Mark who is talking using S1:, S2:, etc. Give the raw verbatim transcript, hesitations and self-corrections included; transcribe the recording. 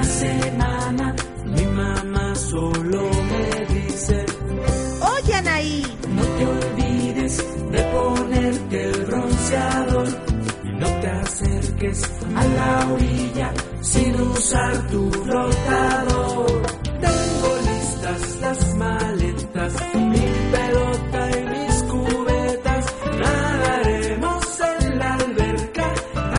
S1: semana mi mamá solo me dice:
S2: oye, Anaí,
S1: no te olvides de ponerte el bronceador y no te acerques a la orilla sin usar tu flotador.